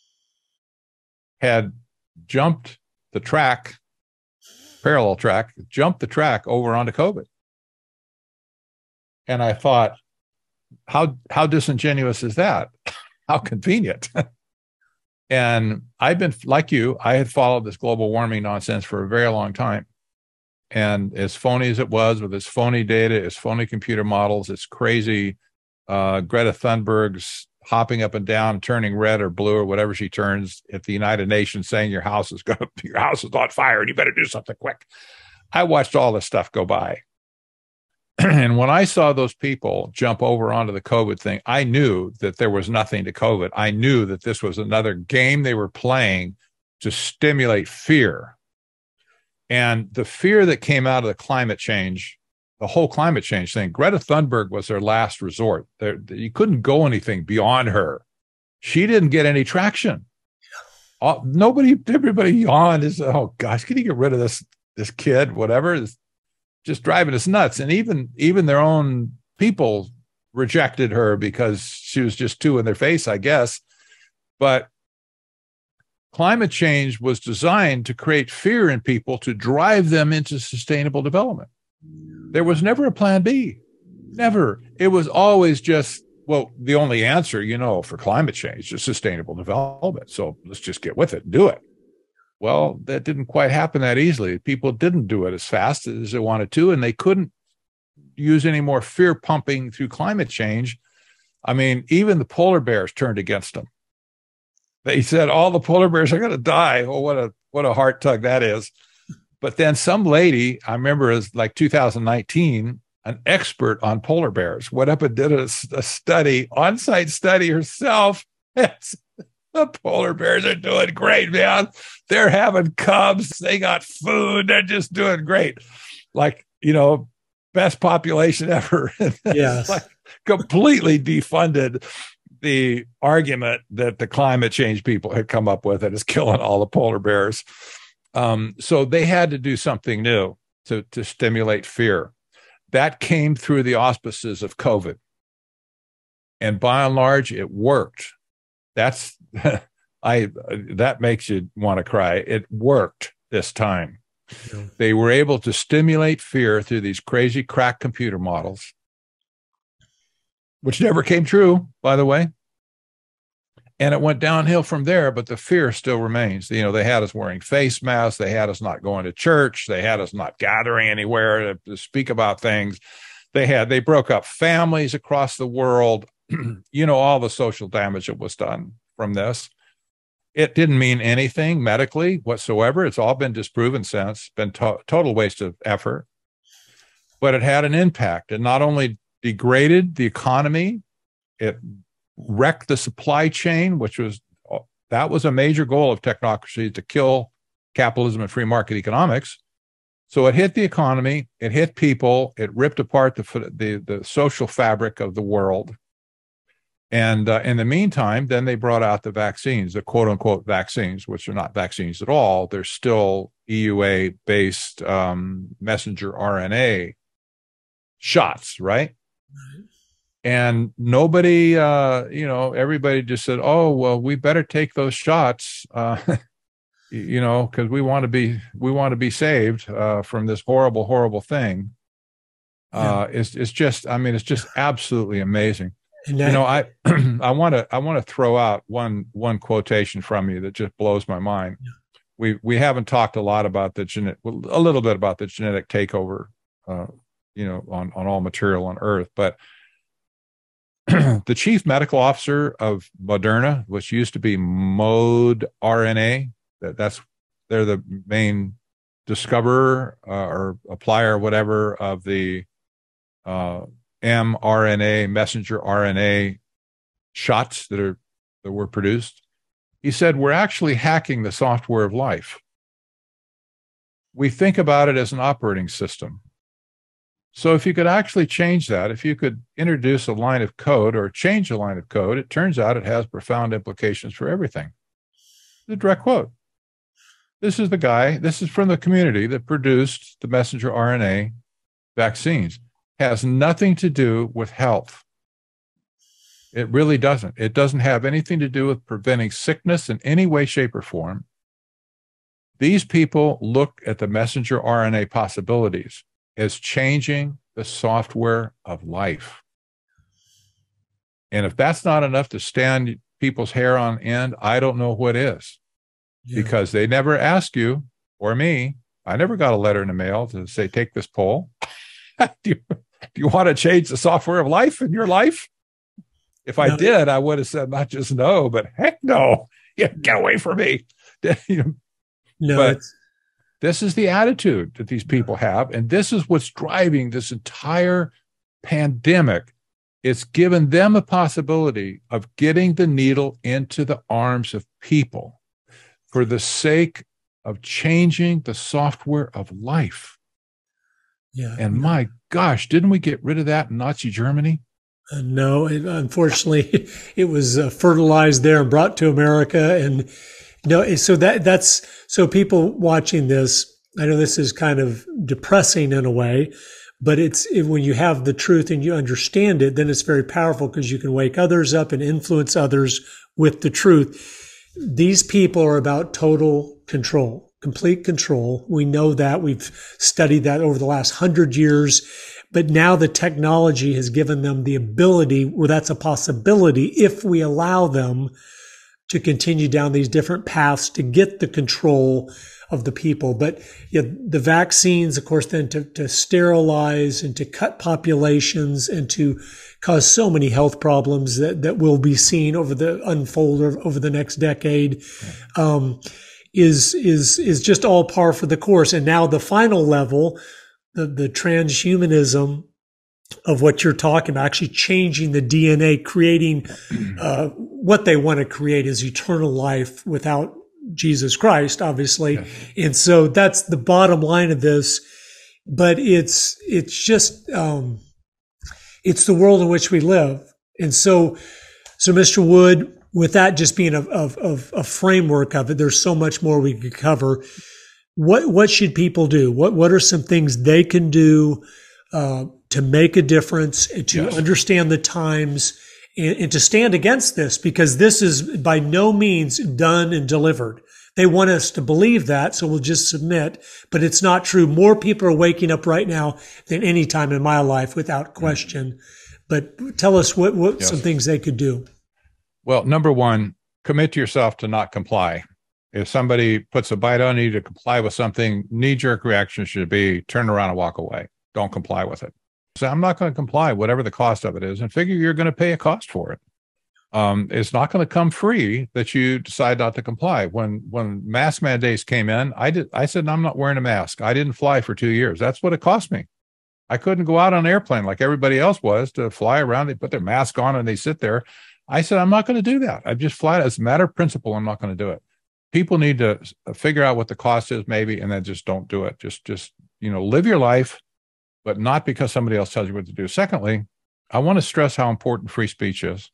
had jumped the track, parallel track, jumped the track over onto COVID. And I thought, how how disingenuous is that? How convenient. And I've been, like you, I had followed this global warming nonsense for a very long time. And as phony as it was, with its phony data, its phony computer models, its crazy uh, Greta Thunberg's hopping up and down, turning red or blue or whatever she turns at the United Nations, saying your house is going, your house is on fire and you better do something quick. I watched all this stuff go by. And when I saw those people jump over onto the COVID thing, I knew that there was nothing to COVID. I knew that this was another game they were playing to stimulate fear. And the fear that came out of the climate change, the whole climate change thing, Greta Thunberg was their last resort. There, you couldn't go anything beyond her. She didn't get any traction. Uh, nobody, everybody yawned. Is, oh gosh, can you get rid of this, this kid, whatever? It's just driving us nuts. And even, even their own people rejected her because she was just too in their face, I guess. But climate change was designed to create fear in people to drive them into sustainable development. There was never a plan B. Never. It was always just, well, the only answer, you know, for climate change is sustainable development. So let's just get with it and do it. Well, that didn't quite happen that easily. People didn't do it as fast as they wanted to, and they couldn't use any more fear pumping through climate change. I mean, even the polar bears turned against them. They said all the polar bears are going to die. Oh, what a what a heart tug that is. But then some lady, I remember it was like two thousand nineteen, an expert on polar bears, went up and did a, a study, on-site study herself. The polar bears are doing great, man. They're having cubs. They got food. They're just doing great. Like, you know, best population ever. Yes. Like completely defunded the argument that the climate change people had come up with that is killing all the polar bears. Um, so they had to do something new to, to stimulate fear. That came through the auspices of COVID. And by and large, it worked. That's I that makes you want to cry. It worked this time. Yeah. They were able to stimulate fear through these crazy crack computer models, which never came true, by the way. And it went downhill from there, but the fear still remains. You know, they had us wearing face masks. They had us not going to church. They had us not gathering anywhere to, to speak about things. They had, they broke up families across the world. You know, all the social damage that was done from this. It didn't mean anything medically whatsoever. It's all been disproven since, been to- total waste of effort. But it had an impact. It not only degraded the economy, it wrecked the supply chain, which was, that was a major goal of technocracy, to kill capitalism and free market economics. So it hit the economy, it hit people, it ripped apart the, the, the social fabric of the world. And uh, in the meantime, then they brought out the vaccines, the quote unquote vaccines, which are not vaccines at all. They're still E U A based um, messenger R N A shots, right? Mm-hmm. And nobody, uh, you know, everybody just said, oh, well, we better take those shots, uh, you know, because we want to be, we want to be saved uh, from this horrible, horrible thing. Uh, yeah. It's, it's just, I mean, it's just absolutely amazing. And you know, I, I want to, I want to throw out one, one quotation from you that just blows my mind. Yeah. We, we haven't talked a lot about the genetic, a little bit about the genetic takeover, uh, you know, on, on all material on Earth, but the chief medical officer of Moderna, which used to be Mode R N A, that that's, they're the main discoverer uh, or applier or whatever of the, uh, mRNA, messenger R N A shots that are that were produced. He said, we're actually hacking the software of life. We think about it as an operating system. So if you could actually change that, if you could introduce a line of code or change a line of code, it turns out it has profound implications for everything. The direct quote. This is the guy, this is from the community that produced the messenger R N A vaccines. Has nothing to do with health. It really doesn't. It doesn't have anything to do with preventing sickness in any way, shape, or form. These people look at the messenger R N A possibilities as changing the software of life. And if that's not enough to stand people's hair on end, I don't know what is. Yeah. Because they never ask you or me. I never got a letter in the mail to say, take this poll. do, you, do you want to change the software of life in your life? If I no. did, I would have said not just no, but heck no. Yeah, get away from me. No, but this is the attitude that these people have. And this is what's driving this entire pandemic. It's given them a possibility of getting the needle into the arms of people for the sake of changing the software of life. Yeah. And my gosh, didn't we get rid of that in Nazi Germany? Uh, no, it, unfortunately, it was uh, fertilized there and brought to America. And no, so that that's so people watching this. I know this is kind of depressing in a way, but it's it, when you have the truth and you understand it, then it's very powerful because you can wake others up and influence others with the truth. These people are about total control, complete control. We know that. We've studied that over the last hundred years. But now the technology has given them the ability, where that's a possibility, if we allow them to continue down these different paths to get the control of the people. But yeah, the vaccines, of course, then to, to sterilize and to cut populations and to cause so many health problems that, that will be seen over the unfold over the next decade, um, is, is, is just all par for the course. And now the final level, the, the transhumanism of what you're talking about, actually changing the D N A, creating uh, what they want to create is eternal life without Jesus Christ, obviously. Yeah. And so that's the bottom line of this. But it's it's just um, it's the world in which we live. And so, so Mister Wood, with that just being a, a, a, a framework of it, there's so much more we could cover. What what should people do? What what are some things they can do uh, to make a difference, and to yes. understand the times, and, and to stand against this? Because this is by no means done and delivered. They want us to believe that, so we'll just submit. But it's not true. More people are waking up right now than any time in my life, without question. Mm-hmm. But tell us what what yes. some things they could do. Well, number one, commit to yourself to not comply. If somebody puts a bite on you to comply with something, knee-jerk reaction should be turn around and walk away. Don't comply with it. So I'm not going to comply, whatever the cost of it is, and figure you're going to pay a cost for it. Um, it's not going to come free that you decide not to comply. When when mask mandates came in, I did. I said, I'm not wearing a mask. I didn't fly for two years. That's what it cost me. I couldn't go out on an airplane like everybody else was to fly around. They put their mask on and they sit there. I said, I'm not going to do that. I just fly. As a matter of principle, I'm not going to do it. People need to figure out what the cost is, maybe, and then just don't do it. Just, just you know, live your life, but not because somebody else tells you what to do. Secondly, I want to stress how important free speech is.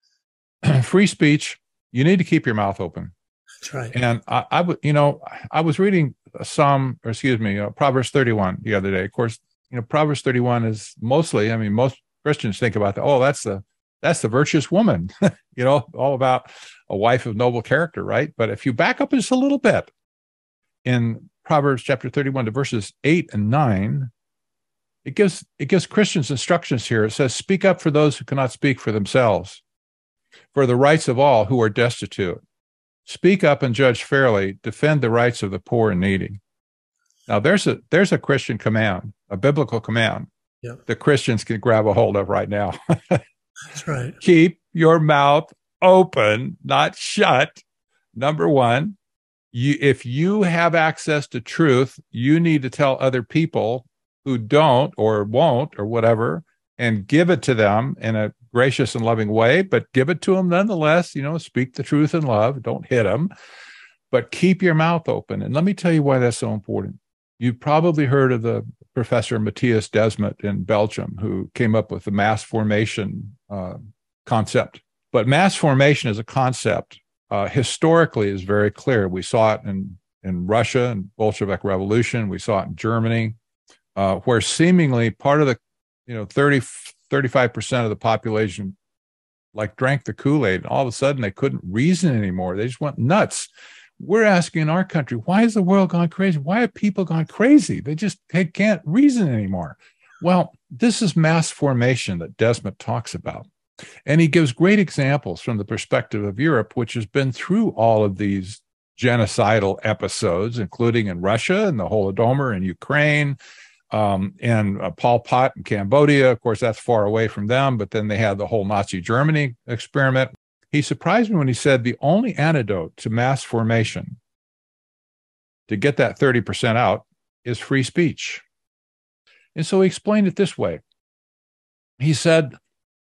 Free speech, you need to keep your mouth open. That's right. And I, I would, you know, I was reading Psalm, or excuse me, uh, Proverbs thirty-one the other day. Of course, you know, Proverbs thirty-one is mostly, I mean, most Christians think about that. Oh, that's the that's the virtuous woman, you know, all about a wife of noble character, right? But if you back up just a little bit, in Proverbs chapter thirty-one to verses eight and nine, it gives it gives Christians instructions here. It says, "Speak up for those who cannot speak for themselves, for the rights of all who are destitute. Speak up and judge fairly. Defend the rights of the poor and needy." Now, there's a there's a Christian command, a biblical command yep. that Christians can grab a hold of right now. That's right. Keep your mouth open, not shut. Number one, you, if you have access to truth, you need to tell other people who don't or won't or whatever, and give it to them in a gracious and loving way, but give it to them nonetheless. You know, speak the truth in love. Don't hit them, but keep your mouth open. And let me tell you why that's so important. You've probably heard of the Professor Matthias Desmet in Belgium, who came up with the mass formation uh, concept. But mass formation as a concept uh, historically is very clear. We saw it in, in Russia and Bolshevik Revolution. We saw it in Germany, uh, where seemingly part of the, you know, thirty, thirty-five percent of the population like drank the Kool-Aid, and all of a sudden they couldn't reason anymore. They just went nuts. We're asking in our country, why has the world gone crazy? Why have people gone crazy? They just they can't reason anymore. Well, this is mass formation that Desmet talks about. And he gives great examples from the perspective of Europe, which has been through all of these genocidal episodes, including in Russia and the Holodomor in Ukraine, um, and uh, Pol Pot in Cambodia. Of course, that's far away from them, but then they had the whole Nazi Germany experiment. He surprised me when he said the only antidote to mass formation to get that thirty percent out is free speech. And so he explained it this way. He said,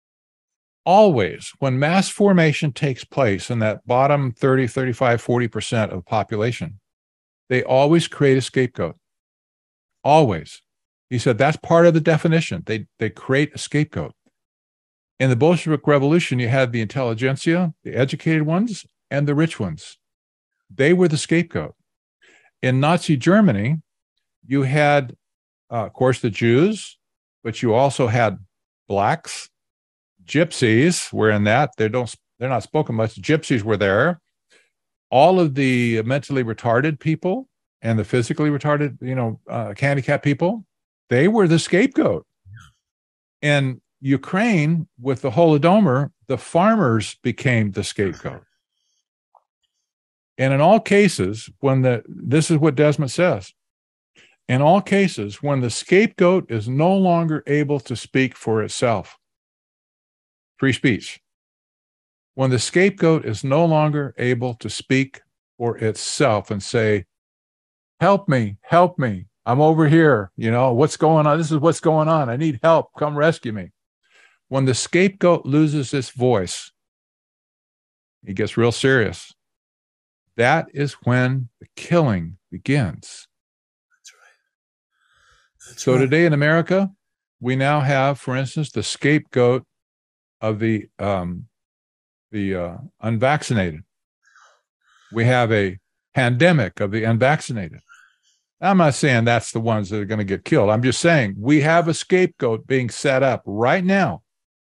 always when mass formation takes place in that bottom thirty, thirty-five, forty percent of the population, they always create a scapegoat. Always. He said that's part of the definition. They, they create a scapegoat. In the Bolshevik Revolution, you had the intelligentsia, the educated ones, and the rich ones. They were the scapegoat. In Nazi Germany, you had, uh, of course, the Jews, but you also had blacks. Gypsies were in that. They don't, they're not spoken much. Gypsies were there. All of the mentally retarded people and the physically retarded, you know, uh, handicapped people, they were the scapegoat. And Ukraine, with the Holodomor, the farmers became the scapegoat. And in all cases, when the, this is what Desmet says, in all cases, when the scapegoat is no longer able to speak for itself, free speech, when the scapegoat is no longer able to speak for itself and say, help me, help me, I'm over here, you know, what's going on? This is what's going on. I need help. Come rescue me. When the scapegoat loses its voice, he gets real serious. That is when the killing begins. That's right. That's so right. Today in America, we now have, for instance, the scapegoat of the um, the uh, unvaccinated. We have a pandemic of the unvaccinated. I'm not saying that's the ones that are going to get killed. I'm just saying we have a scapegoat being set up right now.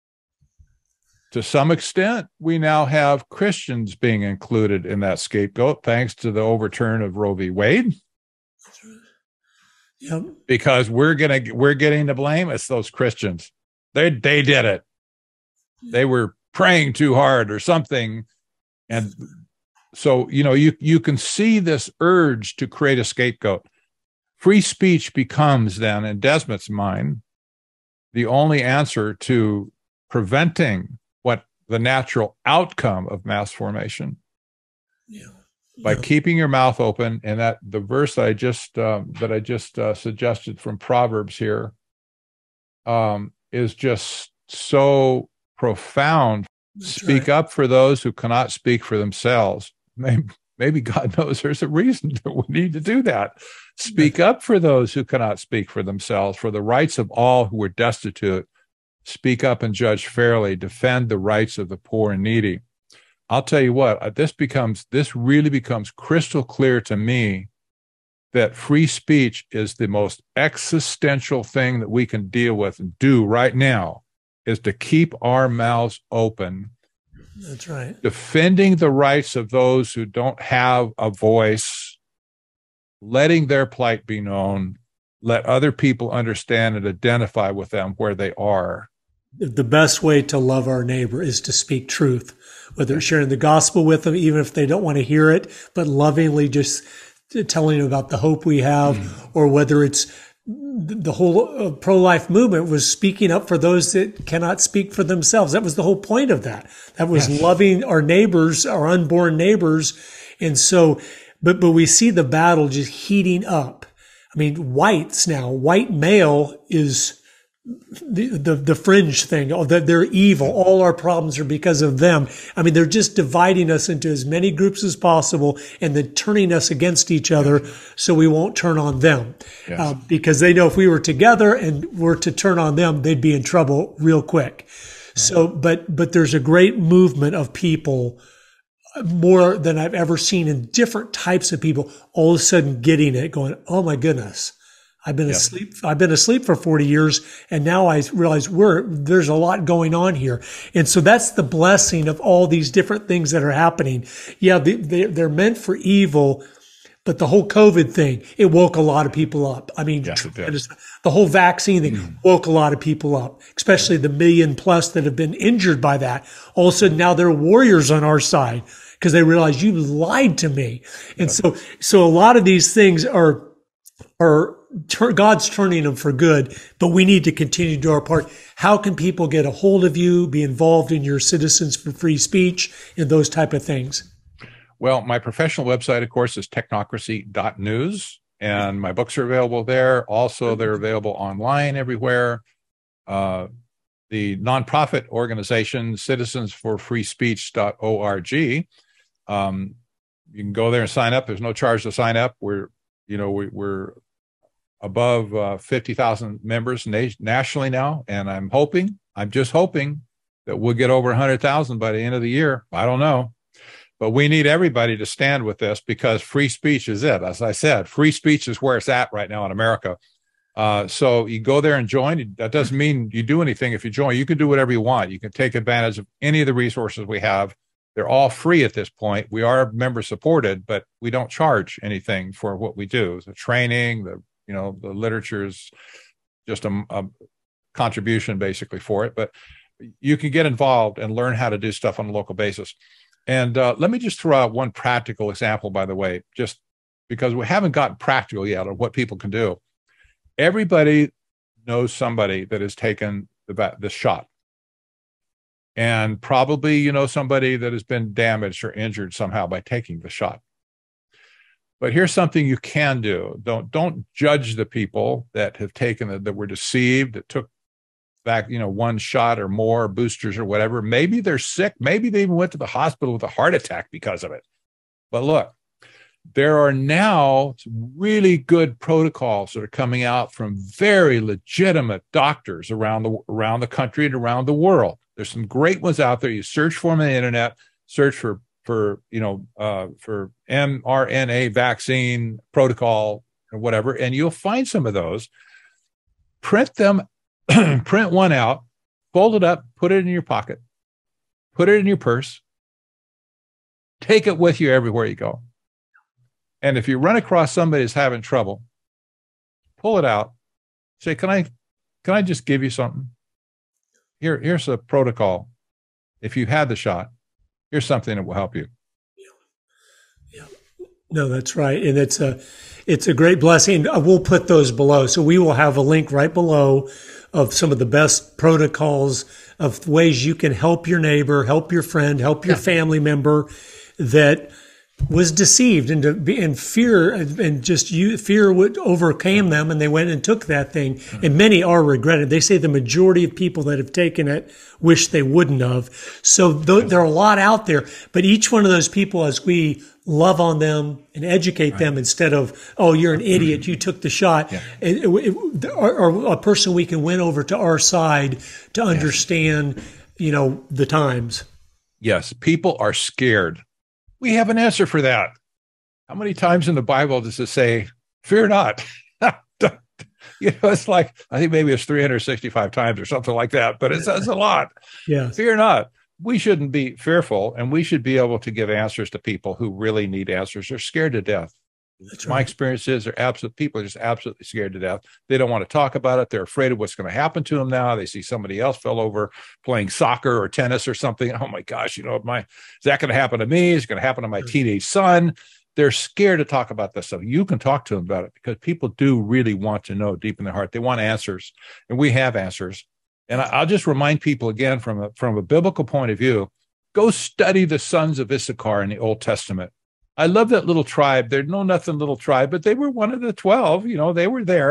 To some extent, we now have Christians being included in that scapegoat, thanks to the overturn of Roe v. Wade. That's right. Yep. Because we're gonna we're getting the blame. It's those Christians. They they did it. They were praying too hard or something, and so you know you you can see this urge to create a scapegoat. Free speech becomes then, in Desmet's mind, the only answer to preventing what the natural outcome of mass formation. Yeah. By yeah. keeping your mouth open. And that the verse that I just um, that I just uh, suggested from Proverbs here um, is just so profound. That's Speak right. up for those who cannot speak for themselves. Maybe, maybe God knows there's a reason that we need to do that. Speak up for those who cannot speak for themselves, for the rights of all who are destitute. Speak up and judge fairly. Defend the rights of the poor and needy. I'll tell you what, this becomes, this really becomes crystal clear to me that free speech is the most existential thing that we can deal with and do right now, is to keep our mouths open. That's right. Defending the rights of those who don't have a voice, letting their plight be known, let other people understand and identify with them where they are. The best way to love our neighbor is to speak truth, whether it's sharing the gospel with them, even if they don't want to hear it, but lovingly just telling them about the hope we have, mm-hmm. or whether it's the whole pro-life movement was speaking up for those that cannot speak for themselves. That was the whole point of that. That was yes. loving our neighbors, our unborn neighbors. And so, but, but we see the battle just heating up. I mean, whites now, white male is the, the the fringe thing, oh, that they're evil. All our problems are because of them. I mean, they're just dividing us into as many groups as possible and then turning us against each other so we won't turn on them. Yes. Uh, because they know if we were together and were to turn on them, they'd be in trouble real quick. Right. So, but, but there's a great movement of people, more than I've ever seen, in different types of people, all of a sudden getting it, going, oh my goodness. I've been yeah. asleep. I've been asleep for forty years, and now I realize we're there's a lot going on here. And so that's the blessing of all these different things that are happening. Yeah, they, they, they're meant for evil, but the whole COVID thing, it woke a lot of people up. I mean, yes, the whole vaccine thing mm. woke a lot of people up, especially the million plus that have been injured by that. All of a sudden, now they're warriors on our side because they realize you lied to me. And yeah. so, so a lot of these things are are God's turning them for good, but we need to continue to do our part. How can people get a hold of you, be involved in your Citizens for Free Speech and those type of things? Well, my professional website, of course, is technocracy dot news, and my books are available there. Also, they're available online everywhere. Uh, the nonprofit organization, citizens for free speech dot org, um, you can go there and sign up. There's no charge to sign up. We're, you know, we, we're above uh, fifty thousand members na- nationally now. And I'm hoping, I'm just hoping that we'll get over one hundred thousand by the end of the year. I don't know. But we need everybody to stand with this because free speech is it. As I said, free speech is where it's at right now in America. Uh, so you go there and join. That doesn't mean you do anything if you join. You can do whatever you want. You can take advantage of any of the resources we have. They're all free at this point. We are member supported, but we don't charge anything for what we do. The training, the you know, the literature is just a, a contribution basically for it. But you can get involved and learn how to do stuff on a local basis. And uh, let me just throw out one practical example, by the way, just because we haven't gotten practical yet on what people can do. Everybody knows somebody that has taken the, the shot. And probably, you know, somebody that has been damaged or injured somehow by taking the shot. But here's something you can do. Don't don't judge the people that have taken it, that were deceived, that took back, you know, one shot or more, boosters or whatever. Maybe they're sick. Maybe they even went to the hospital with a heart attack because of it. But look, there are now really good protocols that are coming out from very legitimate doctors around the around the country and around the world. There's some great ones out there. You search for them on the internet, search for for, you know, uh, for mRNA vaccine protocol or whatever, and you'll find some of those. Print them, print one out, fold it up, put it in your pocket, put it in your purse, take it with you everywhere you go. And if you run across somebody who's having trouble, pull it out, say, can I, can I just give you something? Here, here's a protocol. If you had the shot, here's something that will help you. Yeah. yeah. No, that's right. And it's a, it's a great blessing. We'll put those below. So we will have a link right below of some of the best protocols of ways you can help your neighbor, help your friend, help your yeah. family member that was deceived into in fear, and just you, fear would overcame them, and they went and took that thing. And many are regretted. They say the majority of people that have taken it wish they wouldn't have. So th- there are a lot out there, but each one of those people, as we love on them and educate right. them instead of, oh, you're an idiot, you took the shot, yeah. it, it, it, or, or a person we can win over to our side to understand, yes. you know, the times. Yes, people are scared. We have an answer for that. How many times in the Bible does it say, fear not? You know, it's like, I think maybe it's three hundred sixty-five times or something like that, but it says a lot. Yeah. Fear not. We shouldn't be fearful, and we should be able to give answers to people who really need answers. They're scared to death. That's right. My experience is they're absolute, people are just absolutely scared to death. They don't want to talk about it. They're afraid of what's going to happen to them now. They see somebody else fell over playing soccer or tennis or something. Oh my gosh, you know, my, is that going to happen to me? Is it going to happen to my teenage son? They're scared to talk about this stuff. You can talk to them about it because people do really want to know deep in their heart. They want answers, and we have answers. And I'll just remind people again, from a, from a biblical point of view, go study the sons of Issachar in the Old Testament. I love that little tribe. They're no nothing little tribe, but they were one of the twelve. You know, they were there.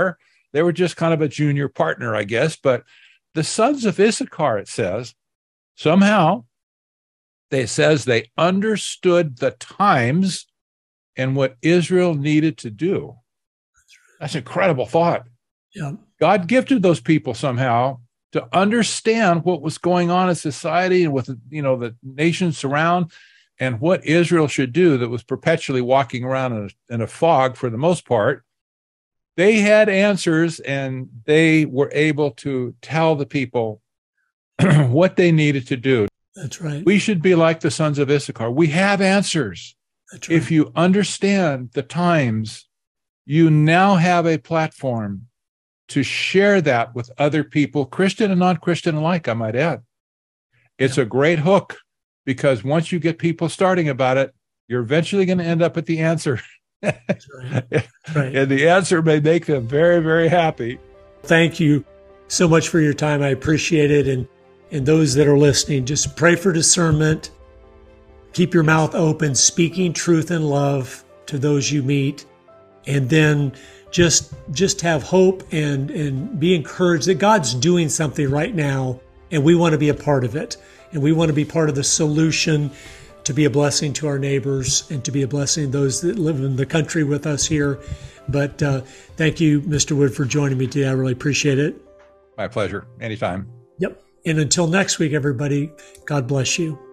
They were just kind of a junior partner, I guess. But the sons of Issachar, it says, somehow, they says they understood the times and what Israel needed to do. That's an incredible thought. Yeah. God gifted those people somehow to understand what was going on in society and with, you know, the nations around, and what Israel should do that was perpetually walking around in a, in a fog for the most part. They had answers, and they were able to tell the people what they needed to do. That's right. We should be like the sons of Issachar. We have answers. That's right. If you understand the times, you now have a platform to share that with other people, Christian and non-Christian alike, I might add. It's Yeah. a great hook, because once you get people starting about it, you're eventually going to end up at the answer. That's right. That's right. And the answer may make them very, very happy. Thank you so much for your time. I appreciate it. And, and those that are listening, just pray for discernment. Keep your mouth open, speaking truth and love to those you meet. And then just, just have hope and, and be encouraged that God's doing something right now, and we want to be a part of it. And we want to be part of the solution, to be a blessing to our neighbors and to be a blessing to those that live in the country with us here. But uh, thank you, Mister Wood, for joining me today. I really appreciate it. My pleasure. Anytime. Yep. And until next week, everybody, God bless you.